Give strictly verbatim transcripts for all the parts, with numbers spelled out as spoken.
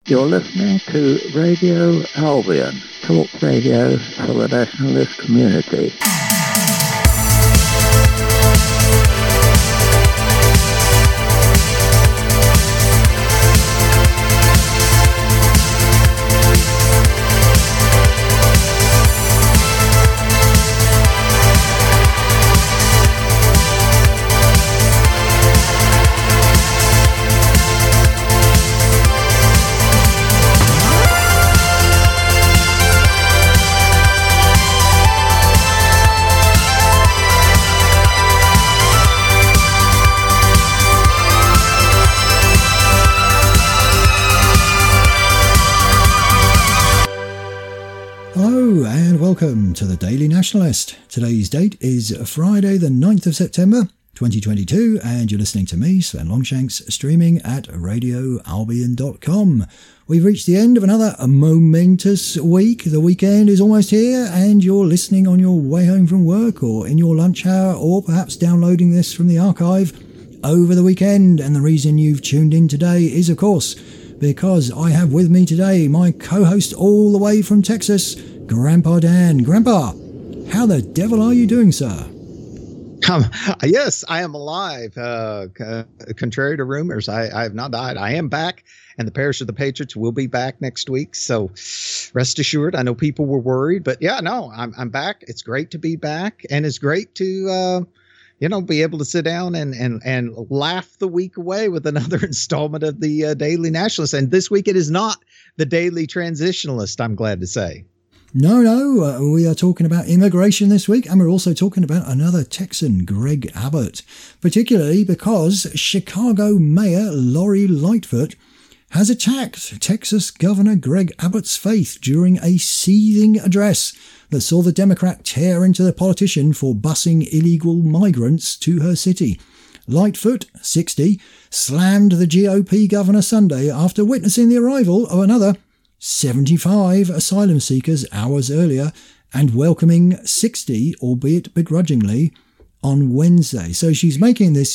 You're listening to Radio Albion, talk radio for the nationalist community. Welcome to the Daily Nationalist. Today's date is Friday the ninth of September twenty twenty-two, and you're listening to me, Sven Longshanks, streaming at radio albion dot com. We've reached the end of another momentous week. The weekend is almost here, and you're listening on your way home from work or in your lunch hour, or perhaps downloading this from the archive over the weekend. And the reason you've tuned in today is, of course, because I have with me today my co-host all the way from Texas, Grandpa Dan. Grandpa, how the devil are you doing, sir? Um, yes, I am alive. Uh, c- contrary to rumors, I, I have not died. I am back, and the Parish of the Patriots will be back next week. So rest assured, I know people were worried, but yeah, no, I'm I'm back. It's great to be back, and it's great to uh, you know, be able to sit down and and and laugh the week away with another installment of the uh, Daily Nationalist. And this week it is not the Daily Transitionalist, I'm glad to say. No, no, uh, we are talking about immigration this week, and we're also talking about another Texan, Greg Abbott, particularly because Chicago Mayor Lori Lightfoot has attacked Texas Governor Greg Abbott's faith during a seething address that saw the Democrat tear into the politician for busing illegal migrants to her city. Lightfoot, sixty, slammed the G O P governor Sunday after witnessing the arrival of another seventy-five asylum seekers hours earlier and welcoming sixty, albeit begrudgingly, on Wednesday. So she's making this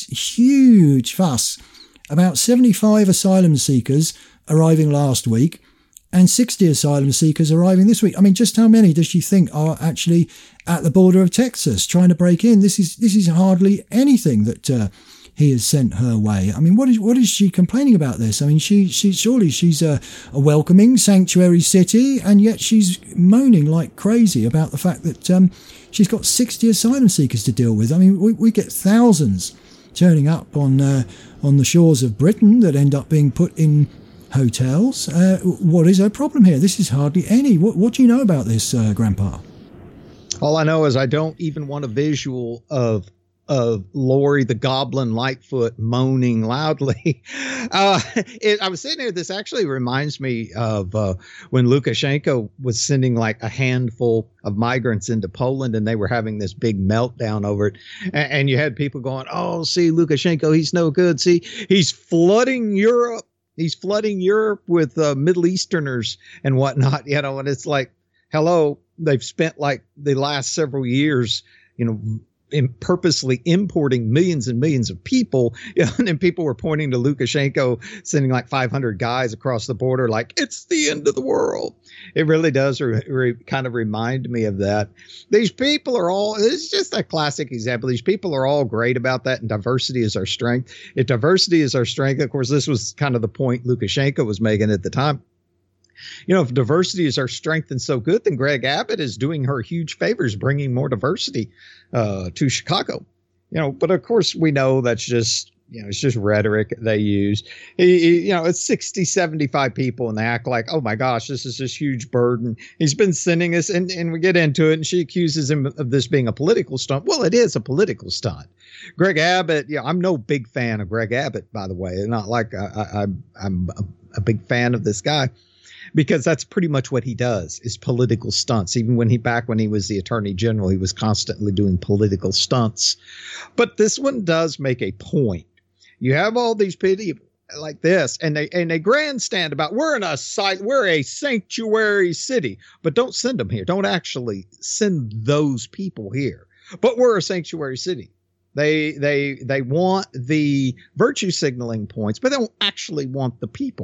huge fuss about seventy-five asylum seekers arriving last week and sixty asylum seekers arriving this week. I mean, just how many does she think are actually at the border of Texas trying to break in? This is this is hardly anything that uh, he has sent her way. I mean, what is what is she complaining about this? I mean, she she surely she's a, a welcoming sanctuary city, and yet she's moaning like crazy about the fact that um, she's got sixty asylum seekers to deal with. I mean, we, we get thousands turning up on uh, on the shores of Britain that end up being put in hotels. Uh, what is her problem here? This is hardly any. What, what do you know about this, uh, Grandpa? All I know is I don't even want a visual of of Lori the Goblin Lightfoot moaning loudly. Uh, it, I was sitting here. This actually reminds me of uh, when Lukashenko was sending like a handful of migrants into Poland, and they were having this big meltdown over it. And, and you had people going, "Oh, see, Lukashenko, he's no good. See, he's flooding Europe. He's flooding Europe with uh, Middle Easterners and whatnot." You know, and it's like, hello, they've spent like the last several years, you know, in purposely importing millions and millions of people, you know, and then people were pointing to Lukashenko sending like five hundred guys across the border like it's the end of the world. It really does re- re- kind of remind me of that. These people are all, it's just a classic example. These people are all great about that, and diversity is our strength. If diversity is our strength, of course, this was kind of the point Lukashenko was making at the time. You know, if diversity is our strength and so good, then Greg Abbott is doing her huge favors, bringing more diversity uh, to Chicago. You know, but of course, we know that's just, you know, it's just rhetoric they use. He, he, you know, it's sixty, seventy-five people, and they act like, oh, my gosh, this is this huge burden. He's been sending us, and, and we get into it, and she accuses him of this being a political stunt. Well, it is a political stunt. Greg Abbott, yeah, I'm no big fan of Greg Abbott, by the way. Not like I, I, I'm a, a big fan of this guy, because that's pretty much what he does, is political stunts. Even when he back when he was the attorney general, he was constantly doing political stunts. But this one does make a point. You have all these people like this, and they and they grandstand about we're in a site, we're a sanctuary city, but don't send them here. Don't actually send those people here. But we're a sanctuary city. They they they want the virtue signaling points, but they don't actually want the people.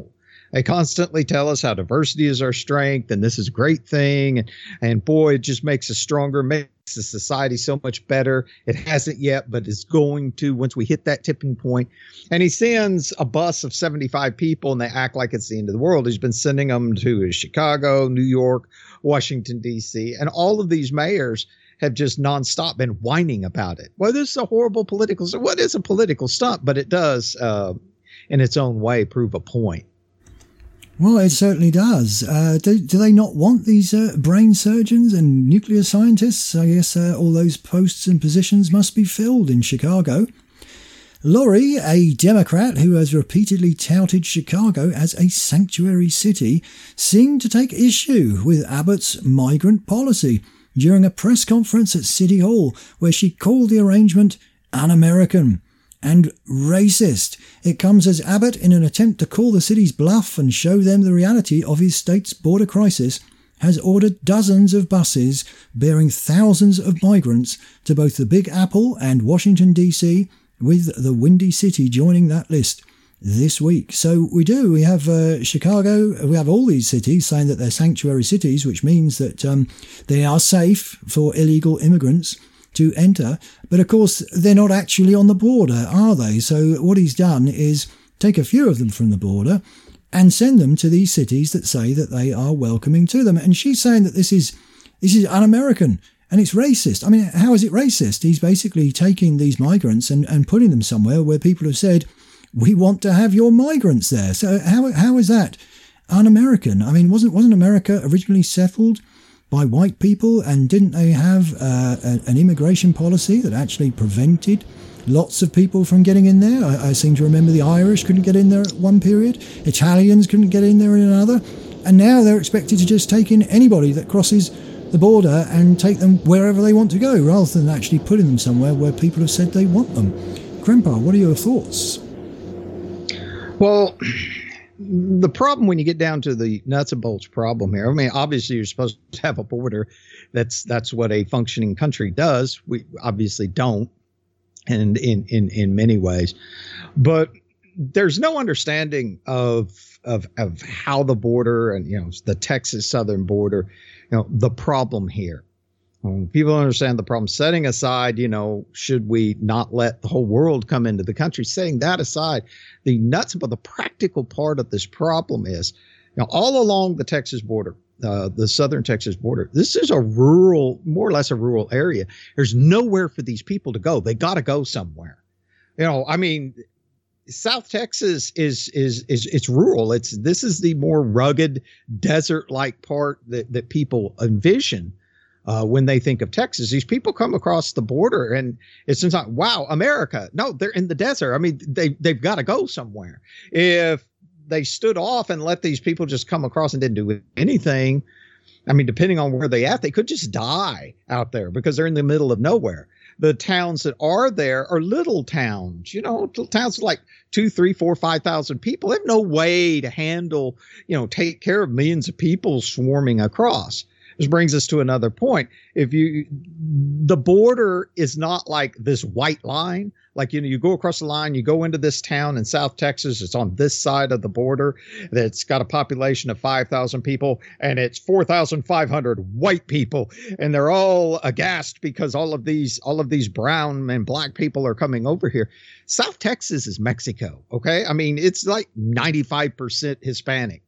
They constantly tell us how diversity is our strength and this is a great thing. And, and boy, it just makes us stronger, makes the society so much better. It hasn't yet, but it's going to once we hit that tipping point. And he sends a bus of seventy-five people and they act like it's the end of the world. He's been sending them to Chicago, New York, Washington, D C, and all of these mayors have just nonstop been whining about it. Well, this is a horrible political stunt. What is a political stunt? But it does, uh, in its own way, prove a point. Well, it certainly does. Uh, do, do they not want these uh, brain surgeons and nuclear scientists? I guess uh, all those posts and positions must be filled in Chicago. Lori, a Democrat who has repeatedly touted Chicago as a sanctuary city, seemed to take issue with Abbott's migrant policy during a press conference at City Hall, where she called the arrangement un-American and racist. It comes as Abbott, in an attempt to call the city's bluff and show them the reality of his state's border crisis, has ordered dozens of buses bearing thousands of migrants to both the Big Apple and Washington, D C, with the Windy City joining that list this week. So we do. We have uh, Chicago. We have all these cities saying that they're sanctuary cities, which means that um, they are safe for illegal immigrants to enter. But of course, they're not actually on the border, are they? So what he's done is take a few of them from the border and send them to these cities that say that they are welcoming to them. And she's saying that this is this is un-American and it's racist. I mean, how is it racist? He's basically taking these migrants and, and putting them somewhere where people have said, we want to have your migrants there. So how how is that un-American? I mean, wasn't wasn't America originally settled by white people, and didn't they have uh, a, an immigration policy that actually prevented lots of people from getting in there? I, I seem to remember the Irish couldn't get in there at one period, Italians couldn't get in there in another, and now they're expected to just take in anybody that crosses the border and take them wherever they want to go, rather than actually putting them somewhere where people have said they want them. Grandpa, what are your thoughts? Well, the problem when you get down to the nuts and bolts problem here, I mean, obviously you're supposed to have a border. That's that's what a functioning country does. We obviously don't, and in in in many ways, but there's no understanding of of of how the border and, you know, the Texas southern border, you know, the problem here. Um, people understand the problem. Setting aside, you know, should we not let the whole world come into the country? Setting that aside, the nuts, but the practical part of this problem is, you know, all along the Texas border, uh, the southern Texas border, this is a rural, more or less a rural area. There's nowhere for these people to go. They got to go somewhere. You know, I mean, South Texas is is is it's rural. It's this is the more rugged, desert-like part that that people envision. Uh, when they think of Texas, these people come across the border and it's just like, wow, America. No, they're in the desert. I mean, they, they've got to go somewhere. If they stood off and let these people just come across and didn't do anything, I mean, depending on where they at, they could just die out there because they're in the middle of nowhere. The towns that are there are little towns, you know, towns with like two, three, four, five thousand people. They have no way to handle, you know, take care of millions of people swarming across. Which brings us to another point. If you, the border is not like this white line. Like, you know, you go across the line, you go into this town in South Texas. It's on this side of the border. That's got a population of five thousand people, and it's four thousand five hundred white people, and they're all aghast because all of these, all of these brown and black people are coming over here. South Texas is Mexico. Okay, I mean, it's like ninety-five percent Hispanic.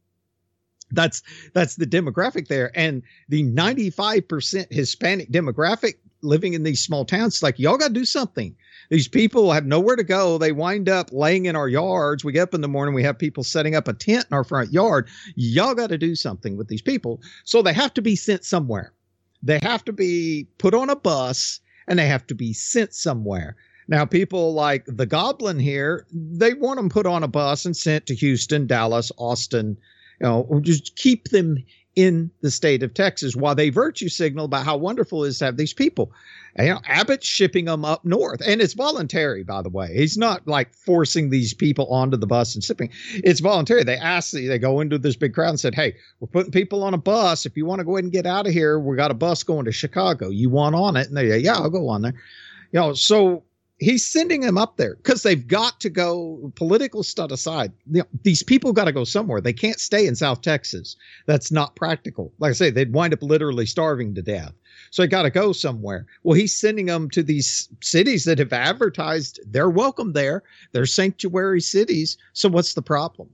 That's that's the demographic there. And the ninety-five percent Hispanic demographic living in these small towns, like, y'all got to do something. These people have nowhere to go. They wind up laying in our yards. We get up in the morning. We have people setting up a tent in our front yard. Y'all got to do something with these people. So they have to be sent somewhere. They have to be put on a bus and they have to be sent somewhere. Now, people like the Goblin here, they want them put on a bus and sent to Houston, Dallas, Austin, you know, or just keep them in the state of Texas while they virtue signal about how wonderful it is to have these people. And, you know, Abbott's shipping them up north, and it's voluntary, by the way. He's not like forcing these people onto the bus and shipping. It's voluntary. They ask, they go into this big crowd and said, hey, we're putting people on a bus. If you want to go ahead and get out of here, we got a bus going to Chicago. You want on it? And they say, yeah, I'll go on there. You know, so he's sending them up there because they've got to go, political stuff aside. You know, these people got to go somewhere. They can't stay in South Texas. That's not practical. Like I say, they'd wind up literally starving to death. So they got to go somewhere. Well, he's sending them to these cities that have advertised they're welcome there. They're sanctuary cities. So what's the problem?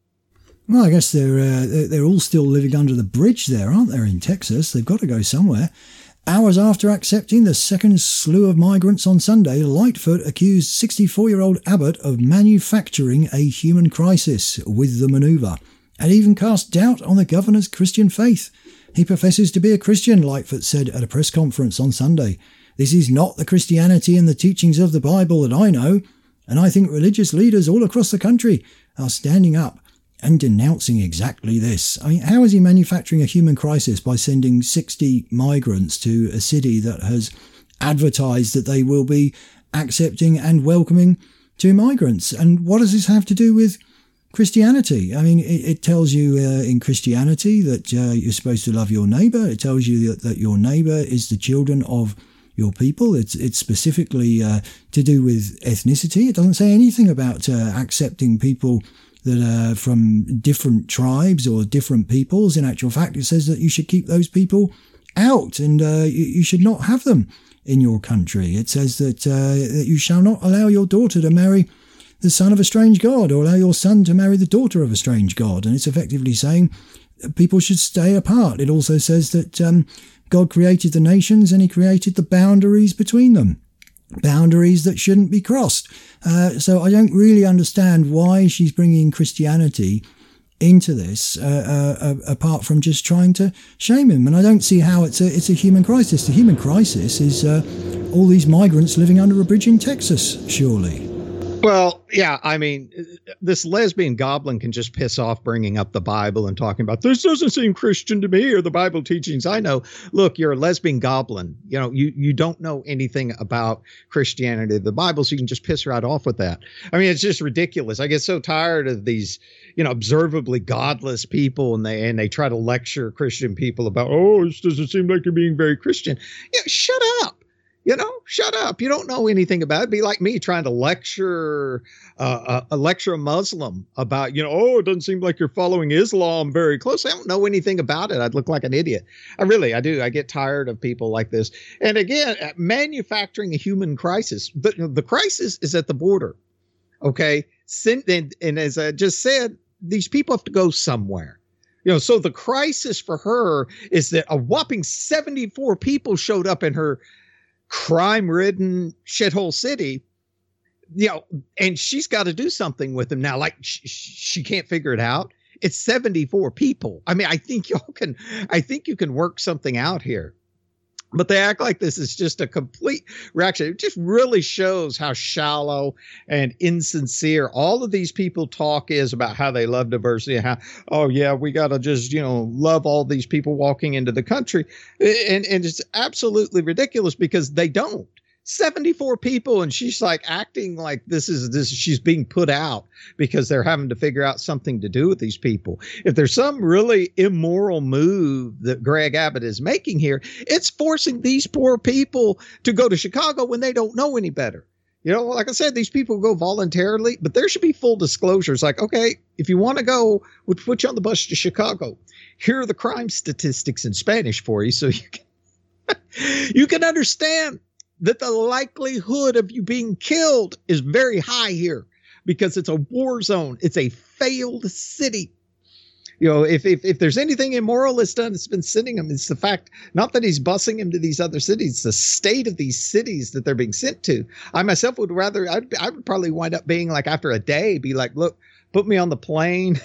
Well, I guess they're uh, they're all still living under the bridge there, aren't they, in Texas? They've got to go somewhere. Hours after accepting the second slew of migrants on Sunday, Lightfoot accused sixty-four-year-old Abbott of manufacturing a human crisis with the manoeuvre, and even cast doubt on the governor's Christian faith. He professes to be a Christian, Lightfoot said at a press conference on Sunday. This is not the Christianity and the teachings of the Bible that I know, and I think religious leaders all across the country are standing up and denouncing exactly this. I mean, how is he manufacturing a human crisis by sending sixty migrants to a city that has advertised that they will be accepting and welcoming to migrants? And what does this have to do with Christianity? I mean, it, it tells you uh, in Christianity that uh, you're supposed to love your neighbour. It tells you that, that your neighbour is the children of your people. It's it's specifically uh, to do with ethnicity. It doesn't say anything about uh, accepting people that are from different tribes or different peoples. In actual fact, it says that you should keep those people out and uh, you, you should not have them in your country. It says that, uh, that you shall not allow your daughter to marry the son of a strange god or allow your son to marry the daughter of a strange god. And it's effectively saying people should stay apart. It also says that um, God created the nations and he created the boundaries between them. Boundaries that shouldn't be crossed. Uh, so I don't really understand why she's bringing Christianity into this, uh, uh, uh, apart from just trying to shame him. And I don't see how it's a it's a human crisis. The human crisis is uh, all these migrants living under a bridge in Texas, surely. Well, yeah, I mean, this lesbian goblin can just piss off bringing up the Bible and talking about this doesn't seem Christian to me or the Bible teachings I know. Look, you're a lesbian goblin. You know, you, you don't know anything about Christianity, the Bible, so you can just piss right off with that. I mean, it's just ridiculous. I get so tired of these, you know, observably godless people and they and they try to lecture Christian people about, oh, this doesn't seem like you're being very Christian. Yeah, shut up. You know, shut up. You don't know anything about it. It'd be like me trying to lecture uh, a, a lecture a Muslim about, you know, oh, it doesn't seem like you're following Islam very closely. I don't know anything about it. I'd look like an idiot. I really, I do. I get tired of people like this. And again, manufacturing a human crisis. The, the crisis is at the border. Okay. And, and as I just said, these people have to go somewhere. You know, so the crisis for her is that a whopping seventy-four people showed up in her crime-ridden shithole city, you know, and she's got to do something with them now. Like sh- she can't figure it out. It's seventy-four people. I mean, I think y'all can, I think you can work something out here. But they act like this is just a complete reaction. It just really shows how shallow and insincere all of these people talk is about how they love diversity and how, oh, yeah, we got to just, you know, love all these people walking into the country. And, and it's absolutely ridiculous because they don't. seventy-four people, and she's like acting like this is this she's being put out because they're having to figure out something to do with these people. If there's some really immoral move that Greg Abbott is making here, it's forcing these poor people to go to Chicago when they don't know any better. You know, like I said, these people go voluntarily, but there should be full disclosures. Like, okay, if you want to go, we'll put you on the bus to Chicago. Here are the crime statistics in Spanish for you, so you can you can understand that the likelihood of you being killed is very high here because it's a war zone. It's a failed city. You know, if if, if there's anything immoral it's done, it's been sending him. It's the fact, not that he's busing him to these other cities, it's the state of these cities that they're being sent to. I myself would rather, I'd, I would probably wind up being like after a day, be like, look, put me on the plane.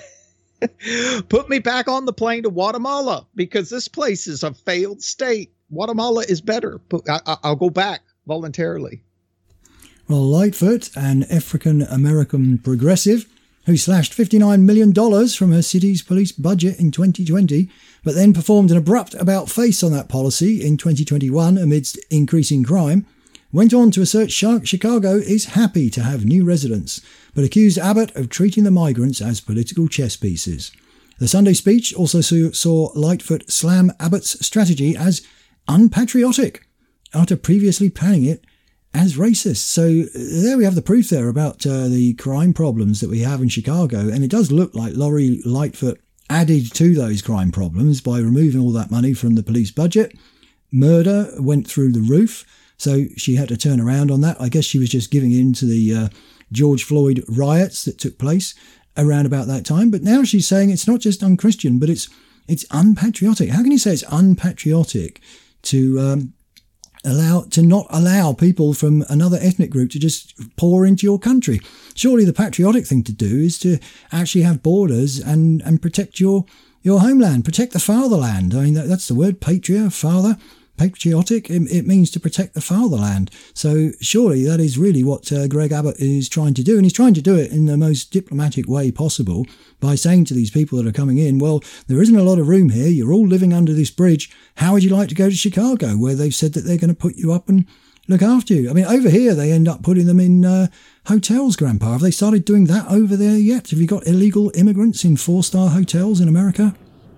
Put me back on the plane to Guatemala because this place is a failed state. Guatemala is better. I, I'll go back voluntarily. Well, Lightfoot, an African-American progressive who slashed fifty-nine million dollars from her city's police budget in twenty twenty, but then performed an abrupt about-face on that policy in twenty twenty-one amidst increasing crime, went on to assert Chicago is happy to have new residents, but accused Abbott of treating the migrants as political chess pieces. The Sunday speech also saw Lightfoot slam Abbott's strategy as unpatriotic, after previously panning it as racist. So there we have the proof there about uh, the crime problems that we have in Chicago. And it does look like Lori Lightfoot added to those crime problems by removing all that money from the police budget. Murder went through the roof. So she had to turn around on that. I guess she was just giving in to the uh, George Floyd riots that took place around about that time. But now she's saying it's not just unchristian, but it's it's unpatriotic. How can you say it's unpatriotic to um, allow to not allow people from another ethnic group to just pour into your country? Surely the patriotic thing to do is to actually have borders and, and protect your your homeland, protect the fatherland. I mean, that, that's the word, patria, father. Patriotic, it, it means to protect the fatherland. So surely that is really what uh, Greg Abbott is trying to do. And he's trying to do it in the most diplomatic way possible by saying to these people that are coming in, well, there isn't a lot of room here. You're all living under this bridge. How would you like to go to Chicago, where they've said that they're going to put you up and look after you? I mean, over here, they end up putting them in uh, hotels, Grandpa. Have they started doing that over there yet? Have you got illegal immigrants in four-star hotels in America?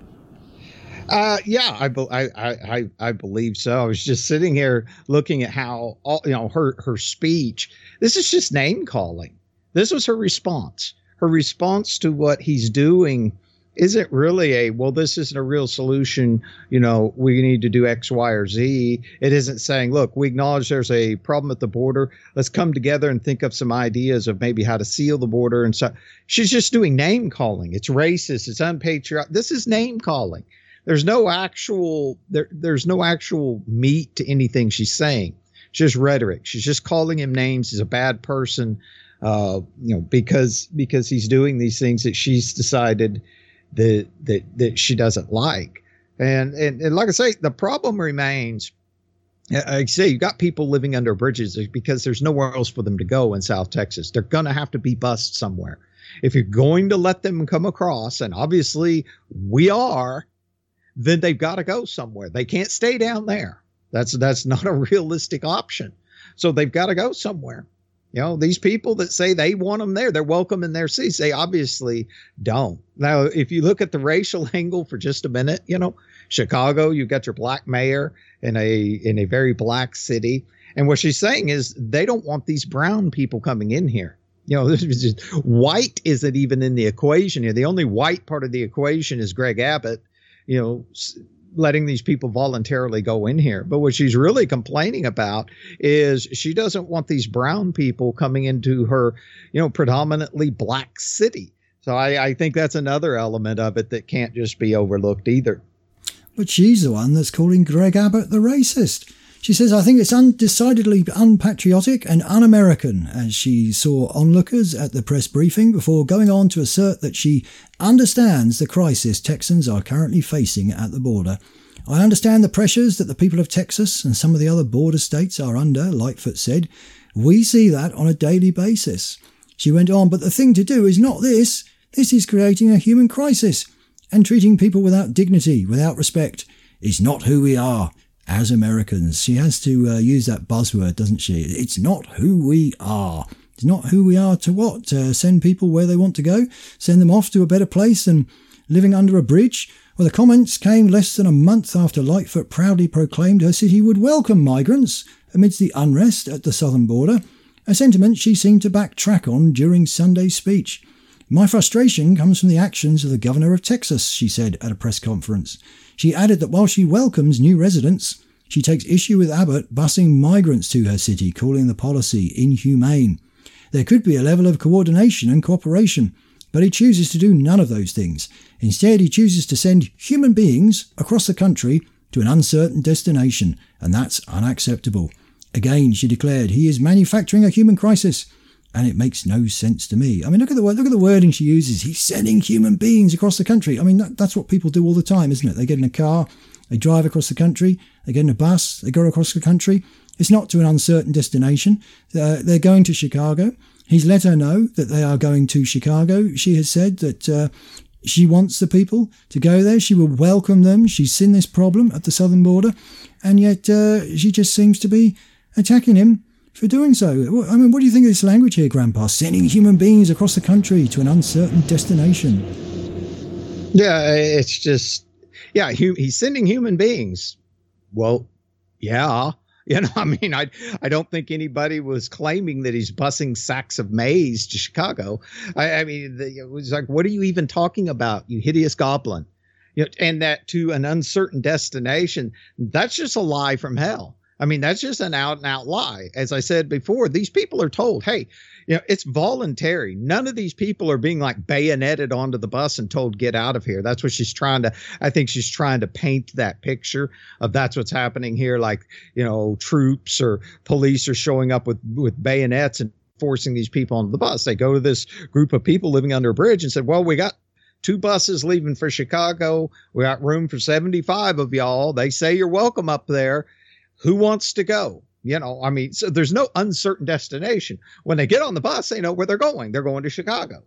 Uh, yeah, I, be, I, I, I believe so. I was just sitting here looking at how, all, you know, her, her speech, this is just name calling. This was her response. Her response to what he's doing isn't really a, well, this isn't a real solution. You know, we need to do X, Y, or Z. It isn't saying, look, we acknowledge there's a problem at the border. Let's come together and think of some ideas of maybe how to seal the border. And so she's just doing name calling. It's racist. It's unpatriotic. This is name calling. There's no actual there. There's no actual meat to anything she's saying. It's just rhetoric. She's just calling him names. He's a bad person, uh, you know, because because he's doing these things that she's decided that that that she doesn't like. And and, and like I say, the problem remains. I say you got people living under bridges because there's nowhere else for them to go in South Texas. They're going to have to be bused somewhere. If you're going to let them come across, and obviously we are, then they've got to go somewhere. They can't stay down there. That's that's not a realistic option. So they've got to go somewhere. You know, these people that say they want them there, they're welcome in their cities. They obviously don't. Now, if you look at the racial angle for just a minute, you know, Chicago, you've got your black mayor in a in a very black city. And what she's saying is they don't want these brown people coming in here. You know, this is just, white isn't even in the equation here. The only white part of the equation is Greg Abbott, you know, letting these people voluntarily go in here. But what she's really complaining about is she doesn't want these brown people coming into her, you know, predominantly black city. So I, I think that's another element of it that can't just be overlooked either. But she's the one that's calling Greg Abbott the racist. She says, I think it's undecidedly unpatriotic and un-American, as she saw onlookers at the press briefing before going on to assert that she understands the crisis Texans are currently facing at the border. I understand the pressures that the people of Texas and some of the other border states are under, Lightfoot said. We see that on a daily basis. She went on, but the thing to do is not this. This is creating a human crisis, and treating people without dignity, without respect, is not who we are. As Americans, she has to uh, use that buzzword, doesn't she? It's not who we are. It's not who we are to what? Uh, send people where they want to go? Send them off to a better place than living under a bridge? Well, the comments came less than a month after Lightfoot proudly proclaimed her city would welcome migrants amidst the unrest at the southern border, a sentiment she seemed to backtrack on during Sunday's speech. My frustration comes from the actions of the governor of Texas, she said at a press conference. She added that while she welcomes new residents, she takes issue with Abbott busing migrants to her city, calling the policy inhumane. There could be a level of coordination and cooperation, but he chooses to do none of those things. Instead, he chooses to send human beings across the country to an uncertain destination, and that's unacceptable. Again, she declared, he is manufacturing a human crisis, and it makes no sense to me. I mean, look at the look at the wording she uses. He's sending human beings across the country. I mean, that, that's what people do all the time, isn't it? They get in a car, they drive across the country, they get in a bus, they go across the country. It's not to an uncertain destination. Uh, they're going to Chicago. He's let her know that they are going to Chicago. She has said that uh, she wants the people to go there. She will welcome them. She's seen this problem at the southern border, and yet uh, she just seems to be attacking him for doing so. I mean, what do you think of this language here, Grandpa? Sending human beings across the country to an uncertain destination. Yeah, it's just, yeah, he, he's sending human beings. Well, yeah, You know, I mean, I I don't think anybody was claiming that he's busing sacks of maize to Chicago. I, I mean, the, it was like, what are you even talking about, you hideous goblin? You know, and that to an uncertain destination, that's just a lie from hell. I mean, that's just an out and out lie. As I said before, these people are told, hey, you know, it's voluntary. None of these people are being like bayoneted onto the bus and told, get out of here. That's what she's trying to, I think she's trying to paint that picture of that's what's happening here. Like, you know, troops or police are showing up with, with bayonets and forcing these people onto the bus. They go to this group of people living under a bridge and said, well, we got two buses leaving for Chicago. We got room for seventy-five of y'all. They say you're welcome up there. Who wants to go? You know, I mean, so there's no uncertain destination. When they get on the bus, they know where they're going. They're going to Chicago.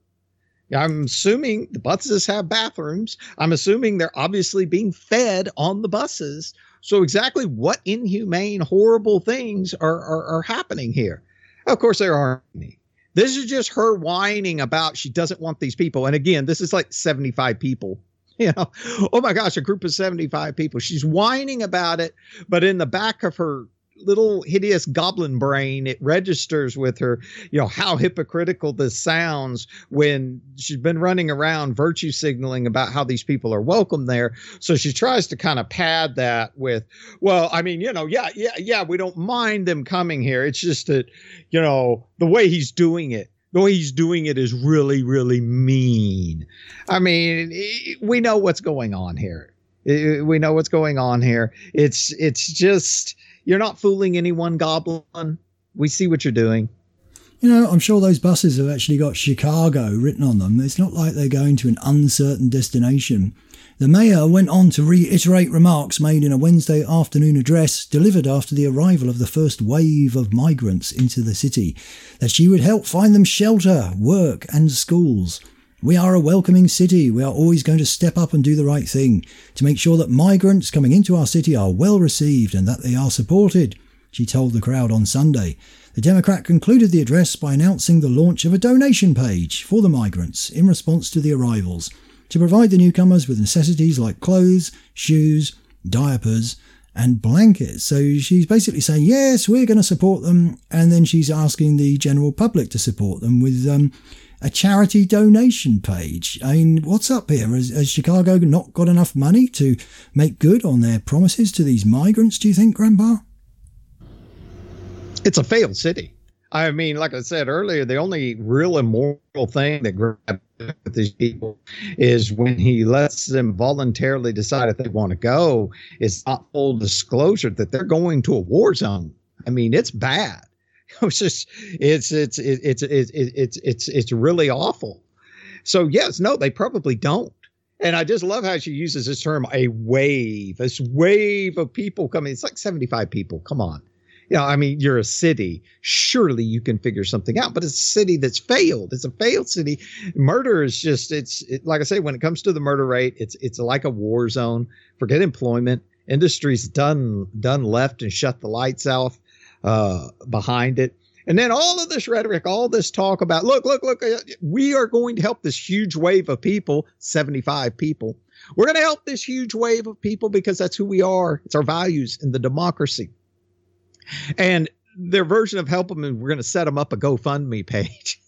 I'm assuming the buses have bathrooms. I'm assuming they're obviously being fed on the buses. So exactly what inhumane, horrible things are, are, are happening here? Of course, there aren't any. This is just her whining about she doesn't want these people. And again, this is like seventy-five people. You know, oh my gosh, a group of seventy-five people. She's whining about it, but in the back of her little hideous goblin brain, it registers with her, you know, how hypocritical this sounds when she's been running around virtue signaling about how these people are welcome there. So she tries to kind of pad that with, well, I mean, you know, yeah, yeah, yeah, we don't mind them coming here. It's just that, you know, the way he's doing it. The way he's doing it is really, really mean. I mean, we know what's going on here. We know what's going on here. It's it's just, you're not fooling anyone, Goblin. We see what you're doing. You know, I'm sure those buses have actually got Chicago written on them. It's not like they're going to an uncertain destination. The mayor went on to reiterate remarks made in a Wednesday afternoon address delivered after the arrival of the first wave of migrants into the city, that she would help find them shelter, work and schools. We are a welcoming city. We are always going to step up and do the right thing to make sure that migrants coming into our city are well received and that they are supported, she told the crowd on Sunday. The Democrat concluded the address by announcing the launch of a donation page for the migrants in response to the arrivals, to provide the newcomers with necessities like clothes, shoes, diapers and blankets. So she's basically saying, yes, we're going to support them. And then she's asking the general public to support them with um, a charity donation page. I mean, what's up here? Has, has Chicago not got enough money to make good on their promises to these migrants, do you think, Grandpa? It's a failed city. I mean, like I said earlier, the only real immoral thing that grabs with these people is when he lets them voluntarily decide if they want to go. It's not full disclosure that they're going to a war zone. I mean, it's bad. It's just, it's, it's, it's, it's, it's, it's, it's really awful. So yes, no, they probably don't. And I just love how she uses this term, a wave, this wave of people coming. It's like seventy-five people. Come on. You know, I mean, you're a city. Surely you can figure something out, but it's a city that's failed. It's a failed city. Murder is just, it's it, like I say, when it comes to the murder rate, it's it's like a war zone. Forget employment. Industry's done, done left and shut the lights off uh, behind it. And then all of this rhetoric, all this talk about, look, look, look, we are going to help this huge wave of people, seventy-five people. We're going to help this huge wave of people because that's who we are. It's our values in the democracy. And their version of help them, and we're going to set them up a GoFundMe page.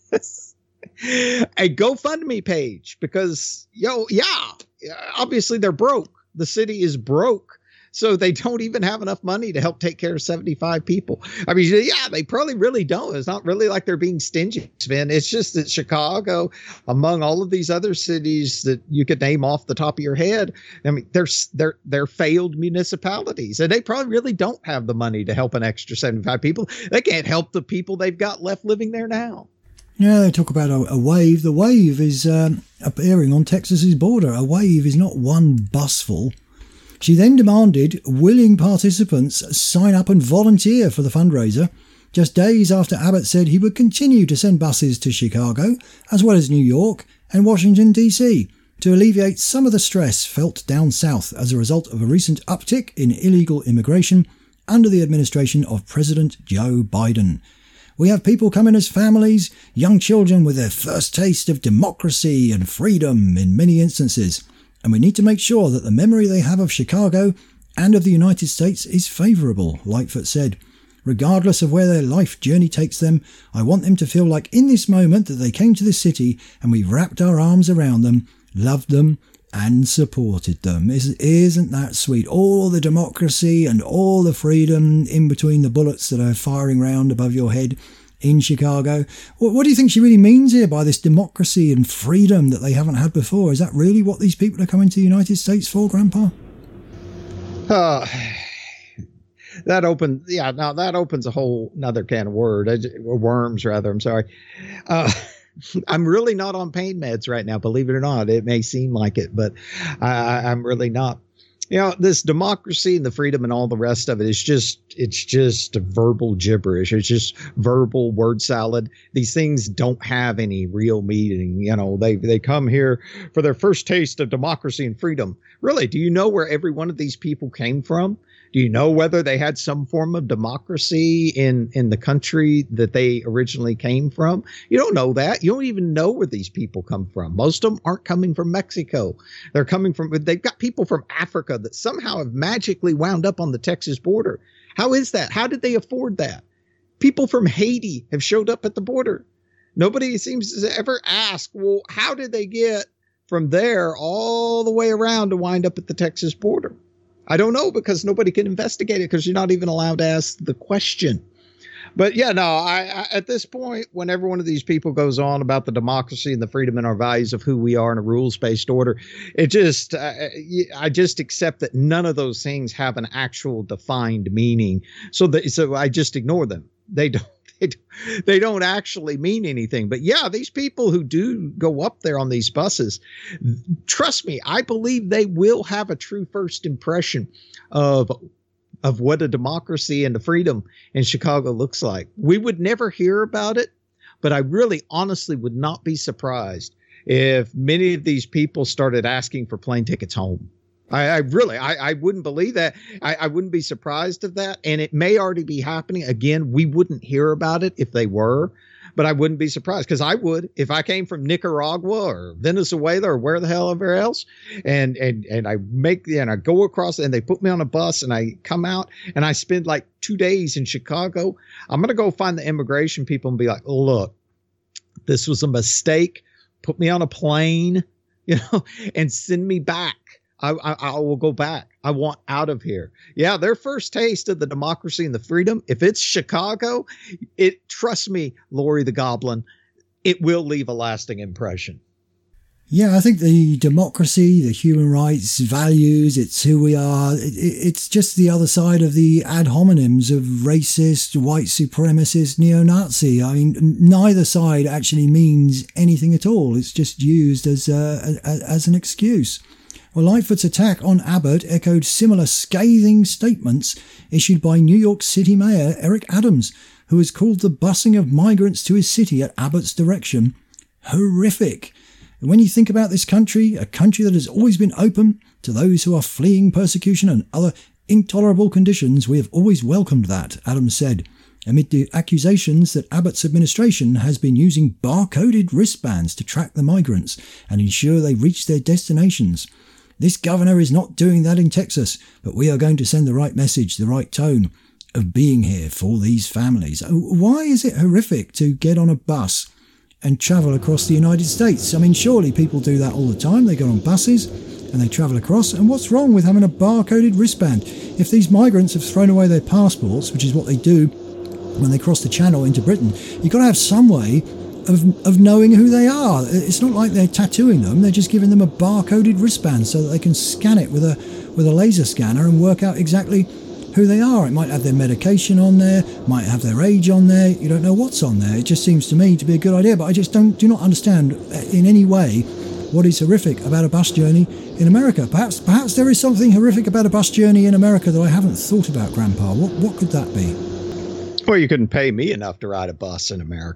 A GoFundMe page because, yo, yeah, obviously they're broke. The city is broke. So they don't even have enough money to help take care of seventy-five people. I mean, yeah, they probably really don't. It's not really like they're being stingy, Sven. It's just that Chicago, among all of these other cities that you could name off the top of your head, I mean, they're, they're, they're failed municipalities. And they probably really don't have the money to help an extra seventy-five people. They can't help the people they've got left living there now. Yeah, they talk about a, a wave. The wave is um, appearing on Texas's border. A wave is not one busful. She then demanded willing participants sign up and volunteer for the fundraiser, just days after Abbott said he would continue to send buses to Chicago, as well as New York and Washington, D C, to alleviate some of the stress felt down south as a result of a recent uptick in illegal immigration under the administration of President Joe Biden. We have people coming as families, young children with their first taste of democracy and freedom in many instances. And we need to make sure that the memory they have of Chicago and of the United States is favourable, Lightfoot said. Regardless of where their life journey takes them, I want them to feel like in this moment that they came to the city and we wrapped our arms around them, loved them and supported them. Isn't that sweet? All the democracy and all the freedom in between the bullets that are firing round above your head in Chicago. What do you think she really means here by this democracy and freedom that they haven't had before? Is that really what these people are coming to the United States for, Grandpa? Uh, that opens, yeah, now that opens a whole another can of word, or worms rather, I'm sorry. Uh, I'm really not on pain meds right now, believe it or not. It may seem like it, but I, I'm really not. You know, this democracy and the freedom and all the rest of it is just, it's just verbal gibberish. It's just verbal word salad. These things don't have any real meaning. You know, they, they come here for their first taste of democracy and freedom. Really, do you know where every one of these people came from? Do you know whether they had some form of democracy in, in the country that they originally came from? You don't know that. You don't even know where these people come from. Most of them aren't coming from Mexico. They're coming from, they've got people from Africa that somehow have magically wound up on the Texas border. How is that? How did they afford that? People from Haiti have showed up at the border. Nobody seems to ever ask, well, how did they get from there all the way around to wind up at the Texas border? I don't know, because nobody can investigate it, because you're not even allowed to ask the question. But yeah, no, I, I at this point, when every one of these people goes on about the democracy and the freedom and our values of who we are in a rules-based order, it just, uh, I just accept that none of those things have an actual defined meaning. So that, so I just ignore them. They don't. They don't actually mean anything. But yeah, these people who do go up there on these buses, trust me, I believe they will have a true first impression of of what a democracy and the freedom in Chicago looks like. We would never hear about it, but I really honestly would not be surprised if many of these people started asking for plane tickets home. I, I really, I, I wouldn't believe that. I, I wouldn't be surprised of that. And it may already be happening. Again, we wouldn't hear about it if they were, but I wouldn't be surprised, because I would, if I came from Nicaragua or Venezuela or where the hell ever else, and, and, and I make, and I go across and they put me on a bus and I come out and I spend like two days in Chicago. I'm going to go find the immigration people and be like, oh, look, this was a mistake. Put me on a plane, you know, and send me back. I, I, I will go back. I want out of here. Yeah, their first taste of the democracy and the freedom, if it's Chicago, it, trust me, Lori the Goblin, it will leave a lasting impression. Yeah, I think the democracy, the human rights, values, it's who we are. It, it's just the other side of the ad hominems of racist, white supremacist, neo-Nazi. I mean, neither side actually means anything at all. It's just used as a, as an excuse. Well, Lightfoot's attack on Abbott echoed similar scathing statements issued by New York City Mayor Eric Adams, who has called the busing of migrants to his city at Abbott's direction horrific. And when you think about this country, a country that has always been open to those who are fleeing persecution and other intolerable conditions, we have always welcomed that, Adams said, amid the accusations that Abbott's administration has been using barcoded wristbands to track the migrants and ensure they reach their destinations. This governor is not doing that in Texas, but we are going to send the right message, the right tone of being here for these families. Why is it horrific to get on a bus and travel across the United States? I mean, surely people do that all the time. They go on buses and they travel across. And what's wrong with having a barcoded wristband? If these migrants have thrown away their passports, which is what they do when they cross the channel into Britain, you've got to have some way Of, of knowing who they are. It's not like they're tattooing them, they're just giving them a barcoded wristband so that they can scan it with a with a laser scanner and work out exactly who they are. It might have their medication on there, might have their age on there, you don't know what's on there. It just seems to me to be a good idea, but I just don't do not understand in any way what is horrific about a bus journey in America. Perhaps perhaps there is something horrific about a bus journey in America that I haven't thought about, Grandpa. What what could that be? Well, you couldn't pay me enough to ride a bus in America.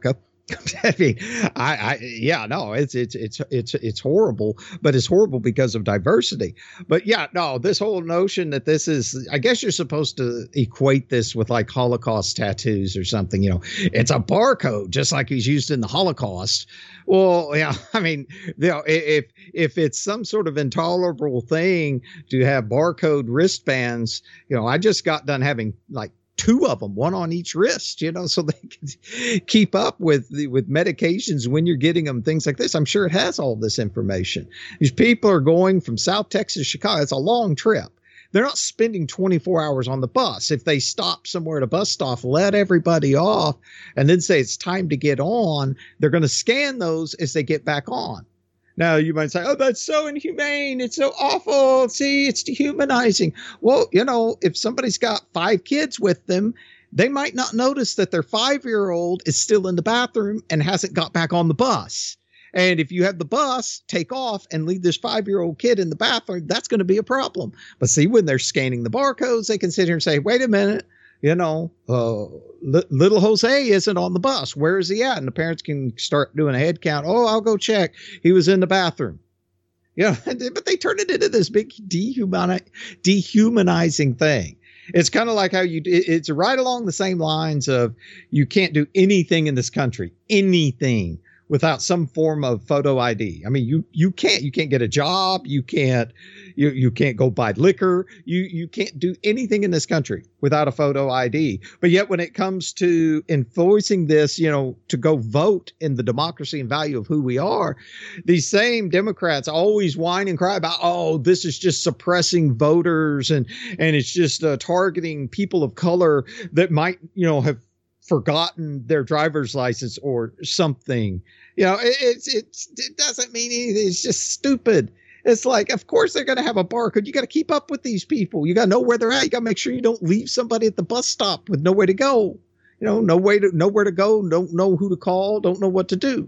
I mean, I, I, yeah, no, it's, it's, it's, it's, it's horrible, but it's horrible because of diversity. But yeah, no, this whole notion that this is, I guess you're supposed to equate this with like Holocaust tattoos or something, you know, it's a barcode, just like he's used in the Holocaust. Well, yeah, I mean, you know, if, if it's some sort of intolerable thing to have barcode wristbands, you know, I just got done having like two of them, one on each wrist, you know, so they can keep up with the, with medications when you're getting them, things like this. I'm sure it has all this information. These people are going from South Texas, Chicago. It's a long trip. They're not spending twenty-four hours on the bus. If they stop somewhere at a bus stop, let everybody off, and then say it's time to get on, they're going to scan those as they get back on. Now, you might say, oh, that's so inhumane. It's so awful. See, it's dehumanizing. Well, you know, if somebody's got five kids with them, they might not notice that their five-year-old is still in the bathroom and hasn't got back on the bus. And if you have the bus take off and leave this five-year-old kid in the bathroom, that's going to be a problem. But see, when they're scanning the barcodes, they can sit here and say, wait a minute. You know, uh, li- little Jose isn't on the bus. Where is he at? And the parents can start doing a head count. Oh, I'll go check. He was in the bathroom. Yeah, but they turn it into this big dehumani- dehumanizing thing. It's kind of like how you, it, it's right along the same lines of you can't do anything in this country, anything, without some form of photo I D. I mean, you, you can't, you can't get a job. You can't, you, you can't go buy liquor. You, you can't do anything in this country without a photo I D. But yet when it comes to enforcing this, you know, to go vote in the democracy and value of who we are, these same Democrats always whine and cry about, oh, this is just suppressing voters and, and it's just uh, targeting people of color that might, you know, have forgotten their driver's license or something. You know, it, it's, it's, it doesn't mean anything. It's just stupid. It's like, of course they're going to have a barcode. You got to keep up with these people. You got to know where they're at. You got to make sure you don't leave somebody at the bus stop with nowhere to go. You know, no way to, nowhere to go. Don't know who to call. Don't know what to do.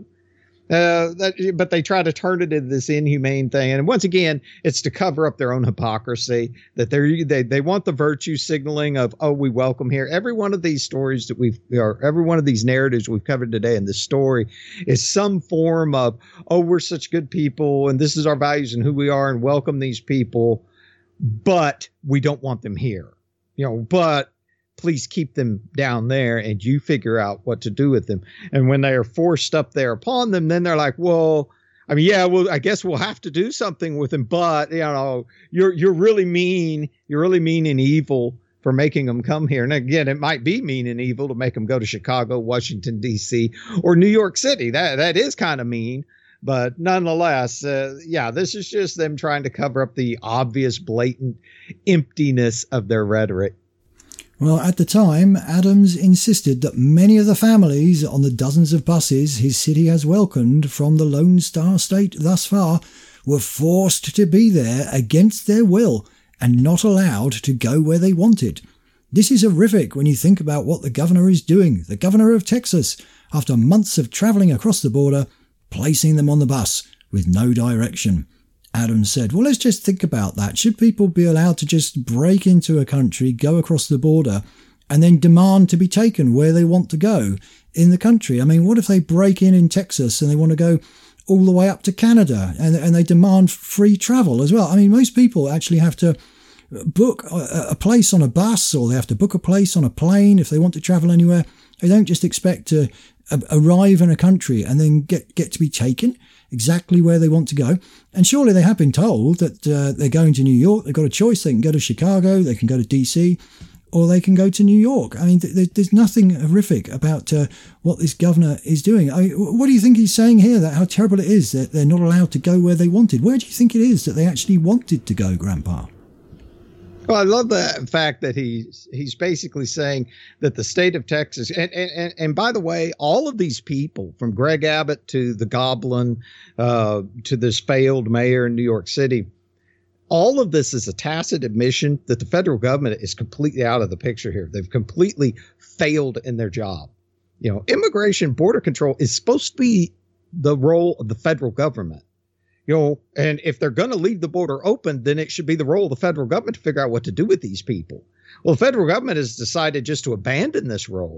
Uh, that, but they try to turn it into this inhumane thing. And once again, it's to cover up their own hypocrisy, that they're, they, they want the virtue signaling of, oh, we welcome here. Every one of these stories that we've, or every one of these narratives we've covered today in this story is some form of, oh, we're such good people and this is our values and who we are and welcome these people, but we don't want them here, you know, but please keep them down there and you figure out what to do with them. And when they are forced up there upon them, then they're like, well, I mean, yeah, well, I guess we'll have to do something with them, but you know, you're, you're really mean. You're really mean and evil for making them come here. And again, it might be mean and evil to make them go to Chicago, Washington, D C, or New York City. That, that is kind of mean. But nonetheless, uh, yeah, this is just them trying to cover up the obvious, blatant emptiness of their rhetoric. Well, at the time, Adams insisted that many of the families on the dozens of buses his city has welcomed from the Lone Star State thus far were forced to be there against their will and not allowed to go where they wanted. This is horrific when you think about what the governor is doing, the governor of Texas, after months of travelling across the border, placing them on the bus with no direction. Adams said, well, let's just think about that. Should people be allowed to just break into a country, go across the border, and then demand to be taken where they want to go in the country? I mean, what if they break in in Texas and they want to go all the way up to Canada and, and they demand free travel as well? I mean, most people actually have to book a, a place on a bus or they have to book a place on a plane if they want to travel anywhere. They don't just expect to uh, arrive in a country and then get, get to be taken exactly where they want to go. And surely they have been told that uh, they're going to New York. They've got a choice. They can go to Chicago, they can go to D C, or they can go to New York. I mean, th- there's nothing horrific about uh, what this governor is doing. I mean, what do you think he's saying here, that how terrible it is that they're not allowed to go where they wanted? Where do you think it is that they actually wanted to go, Grandpa? Well, I love the fact that he's he's basically saying that the state of Texas, and and and by the way, all of these people, from Greg Abbott to the Goblin, uh, to this failed mayor in New York City, all of this is a tacit admission that the federal government is completely out of the picture here. They've completely failed in their job. You know, immigration, border control is supposed to be the role of the federal government. You know, and if they're going to leave the border open, then it should be the role of the federal government to figure out what to do with these people. Well, the federal government has decided just to abandon this role.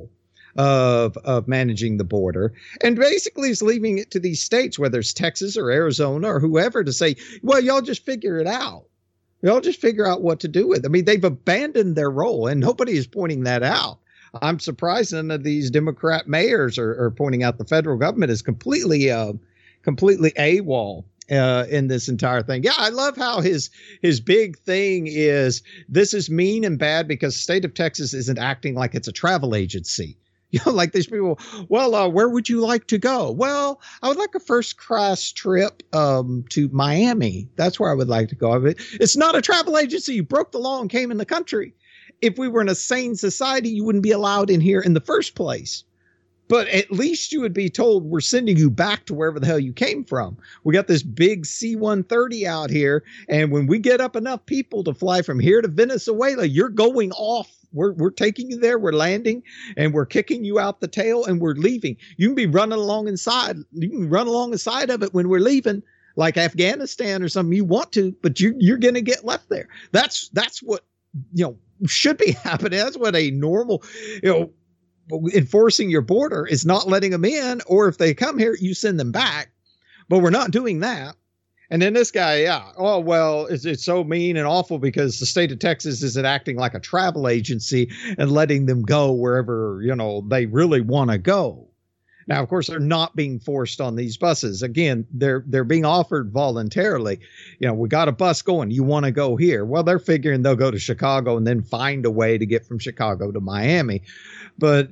of of managing the border, and basically is leaving it to these states, whether it's Texas or Arizona or whoever, to say, well, y'all just figure it out. Y'all just figure out what to do with it. I mean, they've abandoned their role, and nobody is pointing that out. I'm surprised none of these Democrat mayors are, are pointing out the federal government is completely, uh, completely AWOL uh, in this entire thing. Yeah, I love how his his big thing is this is mean and bad because the state of Texas isn't acting like it's a travel agency. You know, like these people, well, uh, where would you like to go? Well, I would like a first class trip um, to Miami. That's where I would like to go. I mean, it's not a travel agency. You broke the law and came in the country. If we were in a sane society, you wouldn't be allowed in here in the first place. But at least you would be told we're sending you back to wherever the hell you came from. We got this big C one thirty out here. And when we get up enough people to fly from here to Venezuela, you're going off. We're we're taking you there. We're landing and we're kicking you out the tail and we're leaving. You can be running along inside. You can run along the side of it when we're leaving, like Afghanistan or something you want to, but you, you're going to get left there. That's that's what, you know, should be happening. That's what a normal, you know, enforcing your border is not letting them in, or if they come here, you send them back. But we're not doing that. And then this guy, yeah, oh, well, it's, it's so mean and awful because the state of Texas isn't acting like a travel agency and letting them go wherever, you know, they really want to go. Now, of course, they're not being forced on these buses. Again, they're they're being offered voluntarily. You know, we got a bus going. You want to go here? Well, they're figuring they'll go to Chicago and then find a way to get from Chicago to Miami. But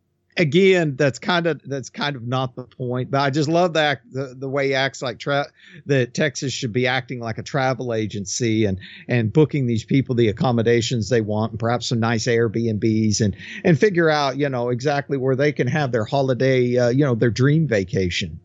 again, that's kind of that's kind of not the point. But I just love that the, the way he acts like tra- that Texas should be acting like a travel agency and and booking these people the accommodations they want and perhaps some nice Airbnbs and and figure out, you know, exactly where they can have their holiday, uh, you know, their dream vacation.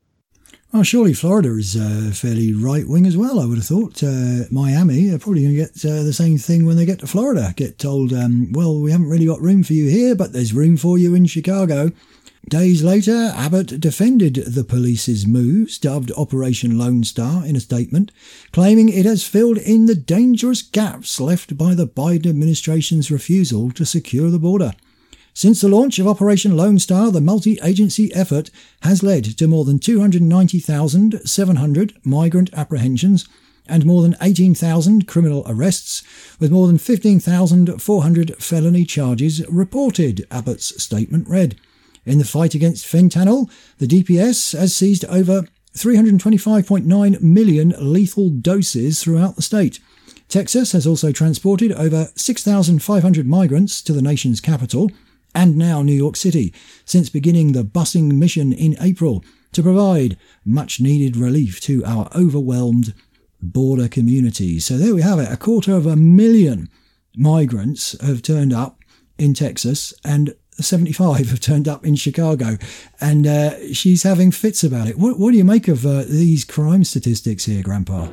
Well, surely Florida is uh, fairly right-wing as well, I would have thought. Uh, Miami are probably going to get uh, the same thing when they get to Florida. Get told, um, well, we haven't really got room for you here, but there's room for you in Chicago. Days later, Abbott defended the police's moves, dubbed Operation Lone Star, in a statement, claiming it has filled in the dangerous gaps left by the Biden administration's refusal to secure the border. Since the launch of Operation Lone Star, the multi-agency effort has led to more than two hundred ninety thousand seven hundred migrant apprehensions and more than eighteen thousand criminal arrests, with more than fifteen thousand four hundred felony charges reported, Abbott's statement read. In the fight against fentanyl, the D P S has seized over three hundred twenty-five point nine million lethal doses throughout the state. Texas has also transported over six thousand five hundred migrants to the nation's capital, and now New York City, since beginning the busing mission in April to provide much-needed relief to our overwhelmed border communities. So there we have it. A quarter of a million migrants have turned up in Texas and seventy-five have turned up in Chicago. And uh, she's having fits about it. What, what do you make of uh, these crime statistics here, Grandpa?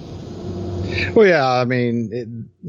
Well, yeah, I mean, it,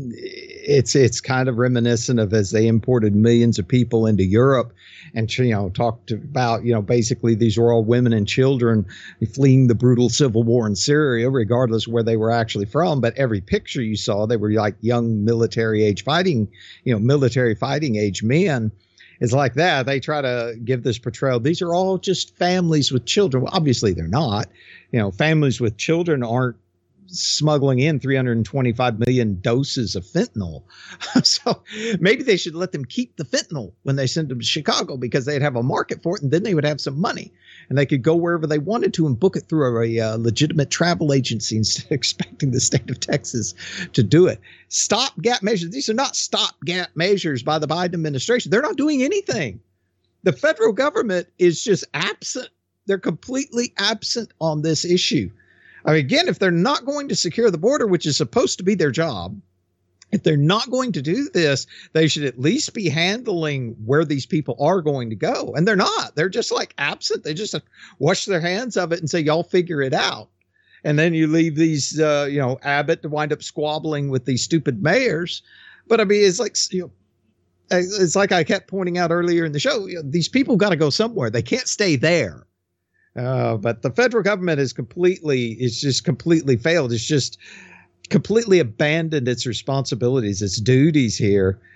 it's it's kind of reminiscent of as they imported millions of people into Europe and, you know, talked about, you know, basically these were all women and children fleeing the brutal civil war in Syria, regardless of where they were actually from. But every picture you saw, they were like young military age fighting, you know, military fighting age men. It's like that. They try to give this portrayal. These are all just families with children. Well, obviously, they're not. You know, families with children aren't smuggling in three hundred twenty-five million doses of fentanyl. So maybe they should let them keep the fentanyl when they send them to Chicago because they'd have a market for it and then they would have some money and they could go wherever they wanted to and book it through a, a legitimate travel agency instead of expecting the state of Texas to do it. Stopgap measures. These are not stopgap measures by the Biden administration. They're not doing anything. The federal government is just absent. They're completely absent on this issue. I mean, again, if they're not going to secure the border, which is supposed to be their job, if they're not going to do this, they should at least be handling where these people are going to go. And they're not. They're just like absent. They just wash their hands of it and say, y'all figure it out. And then you leave these, uh, you know, Abbott to wind up squabbling with these stupid mayors. But I mean, it's like, you know, it's like I kept pointing out earlier in the show, you know, these people got to go somewhere. They can't stay there. Uh, but the federal government is completely, it's just completely failed. It's just completely abandoned its responsibilities, its duties here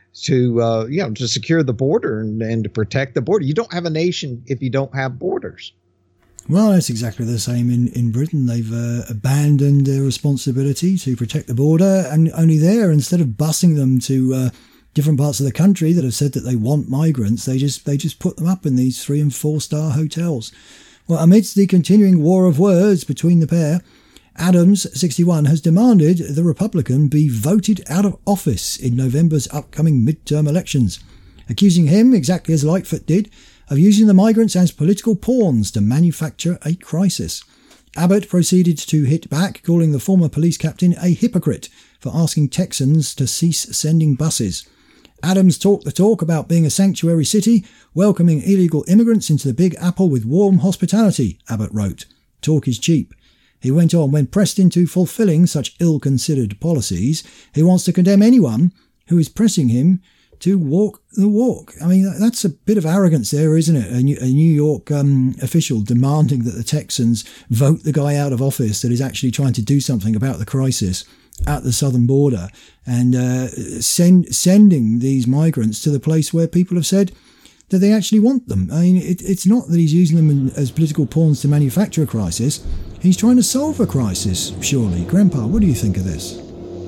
to uh, you know, to secure the border and, and to protect the border. You don't have a nation if you don't have borders. Well, that's exactly the same in, in Britain. They've uh, abandoned their responsibility to protect the border, and only there, instead of busing them to uh, different parts of the country that have said that they want migrants, they just they just put them up in these three and four star hotels. Well, amidst the continuing war of words between the pair, Adams, sixty-one, has demanded the Republican be voted out of office in November's upcoming midterm elections, accusing him, exactly as Lightfoot did, of using the migrants as political pawns to manufacture a crisis. Abbott proceeded to hit back, calling the former police captain a hypocrite for asking Texans to cease sending buses. Adams talked the talk about being a sanctuary city, welcoming illegal immigrants into the Big Apple with warm hospitality, Abbott wrote. Talk is cheap. He went on, when pressed into fulfilling such ill-considered policies, he wants to condemn anyone who is pressing him to walk the walk. I mean, that's a bit of arrogance there, isn't it? A New, a New York um, official demanding that the Texans vote the guy out of office that is actually trying to do something about the crisis at the southern border, and uh, send, sending these migrants to the place where people have said that they actually want them. I mean, it, it's not that he's using them as political pawns to manufacture a crisis. He's trying to solve a crisis, surely. Grandpa, what do you think of this?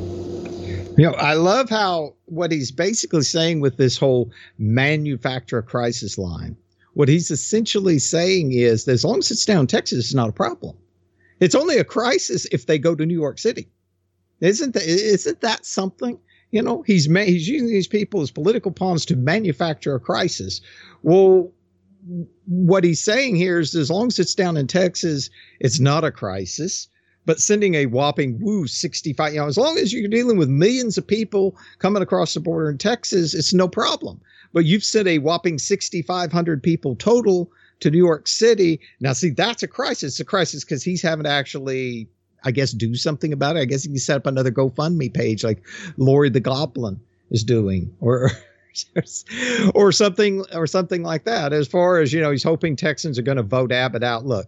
You know, I love how what he's basically saying with this whole manufacture crisis line, what he's essentially saying is that as long as it's down in Texas, it's not a problem. It's only a crisis if they go to New York City. Isn't that, isn't that something? You know, he's ma- he's using these people as political pawns to manufacture a crisis. Well, what he's saying here is as long as it's down in Texas, it's not a crisis. But sending a whopping woo sixty-five, you know, as long as you're dealing with millions of people coming across the border in Texas, it's no problem. But you've sent a whopping sixty-five hundred people total to New York City. Now, see, that's a crisis. It's a crisis because he's having to actually, I guess, do something about it. I guess he can set up another GoFundMe page like Lori the Goblin is doing, or or something or something like that. As far as, you know, he's hoping Texans are going to vote Abbott out. Look.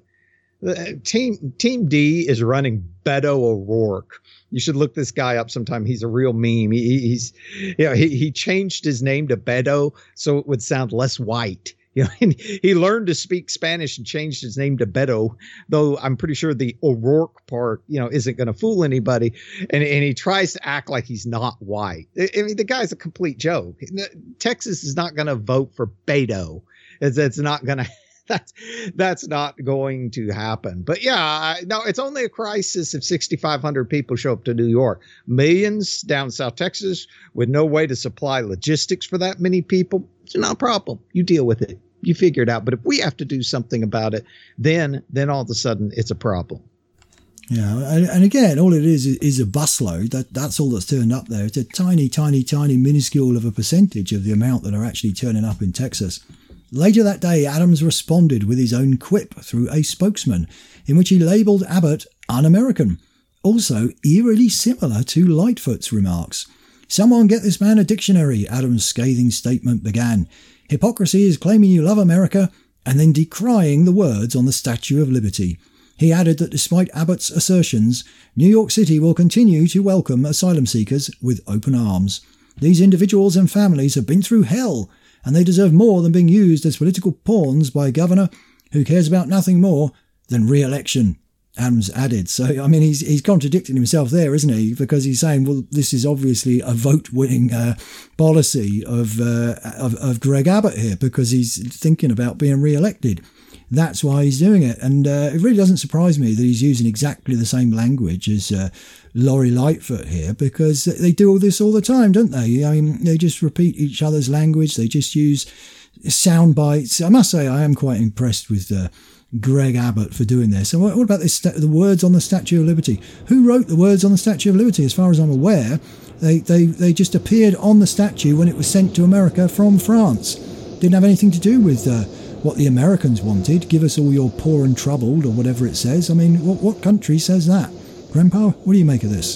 Team Team D is running Beto O'Rourke. You should look this guy up sometime. He's a real meme. He, he's, you know, he, he changed his name to Beto so it would sound less white. You know, and he learned to speak Spanish and changed his name to Beto, though I'm pretty sure the O'Rourke part, you know, isn't going to fool anybody. And, and he tries to act like he's not white. I mean, the guy's a complete joke. Texas is not going to vote for Beto. It's, it's not going to. That's that's not going to happen. But yeah, I, no, it's only a crisis if sixty-five hundred people show up to New York. Millions down South Texas with no way to supply logistics for that many people. It's not a problem. You deal with it. You figure it out. But if we have to do something about it, then then all of a sudden it's a problem. Yeah, and, and again, all it is is a busload. That that's all that's turned up there. It's a tiny, tiny, tiny minuscule of a percentage of the amount that are actually turning up in Texas. Later that day, Adams responded with his own quip through a spokesman, in which he labelled Abbott un-American, also eerily similar to Lightfoot's remarks. "Someone get this man a dictionary," Adams' scathing statement began. "Hypocrisy is claiming you love America and then decrying the words on the Statue of Liberty." He added that despite Abbott's assertions, New York City will continue to welcome asylum seekers with open arms. "These individuals and families have been through hell, and they deserve more than being used as political pawns by a governor who cares about nothing more than re-election," Adams added. So, I mean, he's he's contradicting himself there, isn't he? Because he's saying, well, this is obviously a vote-winning uh, policy of, uh, of of Greg Abbott here, because he's thinking about being re-elected. That's why he's doing it. And uh, it really doesn't surprise me that he's using exactly the same language as uh, Lori Lightfoot here, because they do all this all the time, don't they? I mean, they just repeat each other's language. They just use sound bites. I must say, I am quite impressed with uh, Greg Abbott for doing this. And what, what about this, the words on the Statue of Liberty? Who wrote the words on the Statue of Liberty? As far as I'm aware, they, they, they just appeared on the statue when it was sent to America from France. Didn't have anything to do with uh, what the Americans wanted. Give us all your poor and troubled, or whatever it says. I mean, what, what country says that? Grandpa, what do you make of this?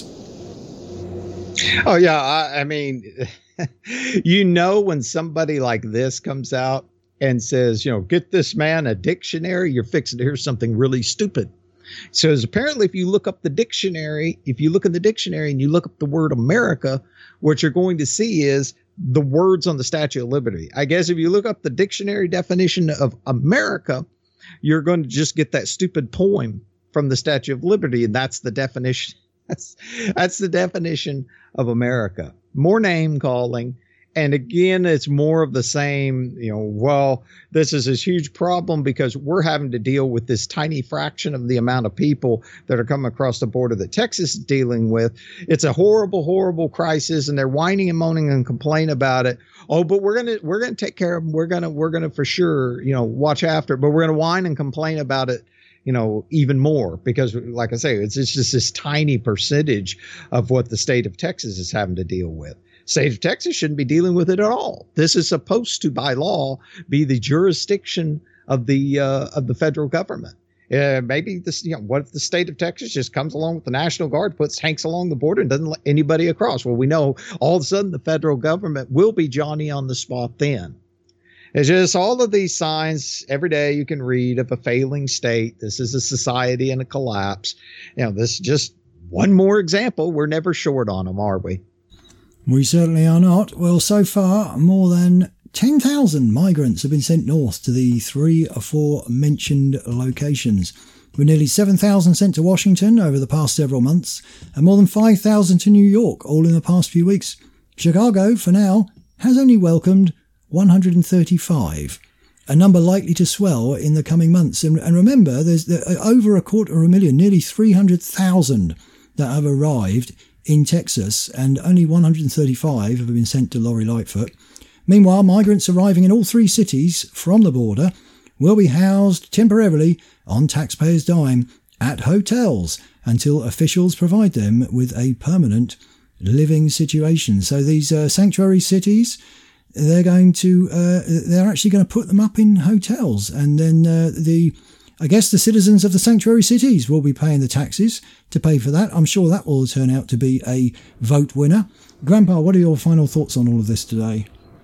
Oh, yeah. I, I mean, you know, when somebody like this comes out and says, you know, get this man a dictionary, you're fixing to hear something really stupid. So as apparently, if you look up the dictionary, if you look in the dictionary and you look up the word America, what you're going to see is the words on the Statue of Liberty. I guess if you look up the dictionary definition of America, you're going to just get that stupid poem from the Statue of Liberty, and that's the definition. That's that's the definition of America. More name calling. And again, it's more of the same, you know, well, this is this huge problem because we're having to deal with this tiny fraction of the amount of people that are coming across the border that Texas is dealing with. It's a horrible, horrible crisis, and they're whining and moaning and complaining about it. Oh, but we're going to we're going to take care of them. We're going to we're going to for sure, you know, watch after it. But we're going to whine and complain about it, you know, even more because, like I say, it's, it's just this tiny percentage of what the state of Texas is having to deal with. State of Texas shouldn't be dealing with it at all. This is supposed to, by law, be the jurisdiction of the uh, of the federal government. Uh, maybe this, you know, what if the state of Texas just comes along with the National Guard, puts tanks along the border, and doesn't let anybody across? Well, we know all of a sudden the federal government will be Johnny on the spot then. It's just all of these signs every day you can read of a failing state. This is a society in a collapse. You know, this is just one more example. We're never short on them, are we? We certainly are not. Well, so far, more than ten thousand migrants have been sent north to the three or four mentioned locations, with nearly seven thousand sent to Washington over the past several months, and more than five thousand to New York, all in the past few weeks. Chicago, for now, has only welcomed one hundred thirty-five, a number likely to swell in the coming months. And, and remember, there's over a quarter of a million, nearly three hundred thousand that have arrived in Texas, and only one hundred thirty-five have been sent to Lori Lightfoot. Meanwhile, migrants arriving in all three cities from the border will be housed temporarily on taxpayers' dime at hotels until officials provide them with a permanent living situation. So these uh, sanctuary cities, they're going to, uh, they're actually going to put them up in hotels, and then uh, the I guess the citizens of the sanctuary cities will be paying the taxes to pay for that. I'm sure that will turn out to be a vote winner. Grandpa, what are your final thoughts on all of this today?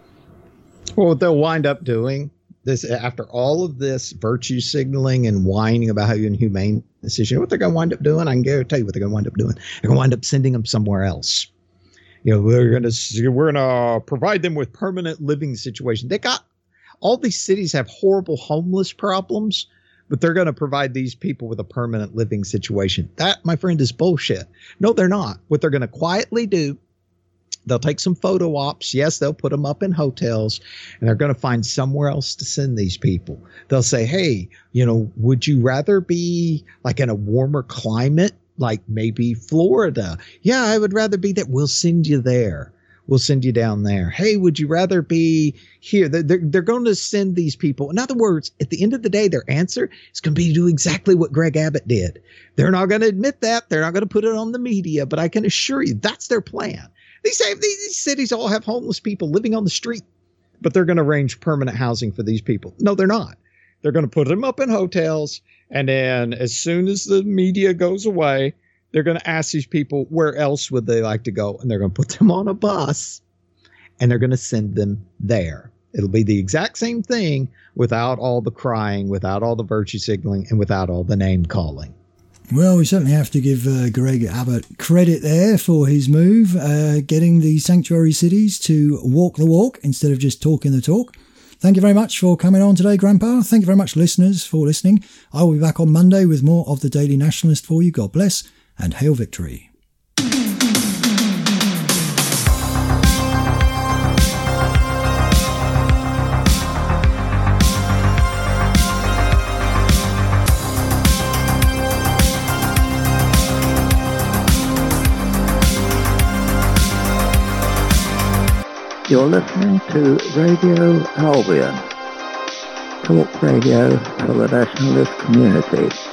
Well, what they'll wind up doing this after all of this virtue signaling and whining about how inhumane this is, you know what they're going to wind up doing? I can guarantee you what they're going to wind up doing. They're going to wind up sending them somewhere else. You know, we're going to we're going to provide them with permanent living situation. They got all these cities have horrible homeless problems, but they're going to provide these people with a permanent living situation. That, my friend, is bullshit. No, they're not. What they're going to quietly do, they'll take some photo ops. Yes, they'll put them up in hotels, and they're going to find somewhere else to send these people. They'll say, hey, you know, would you rather be like in a warmer climate, like maybe Florida? Yeah, I would rather be that. We'll send you there. We'll send you down there. Hey, would you rather be here? They're, they're, they're going to send these people. In other words, at the end of the day, their answer is going to be to do exactly what Greg Abbott did. They're not going to admit that. They're not going to put it on the media, but I can assure you that's their plan. These, these cities all have homeless people living on the street, but they're going to arrange permanent housing for these people. No, they're not. They're going to put them up in hotels, and then as soon as the media goes away, they're going to ask these people where else would they like to go, and they're going to put them on a bus, and they're going to send them there. It'll be the exact same thing without all the crying, without all the virtue signaling, and without all the name calling. Well, we certainly have to give uh, Greg Abbott credit there for his move, uh, getting the sanctuary cities to walk the walk instead of just talking the talk. Thank you very much for coming on today, Grandpa. Thank you very much, listeners, for listening. I will be back on Monday with more of the Daily Nationalist for you. God bless and hail victory. You're listening to Radio Albion, talk radio for the nationalist community.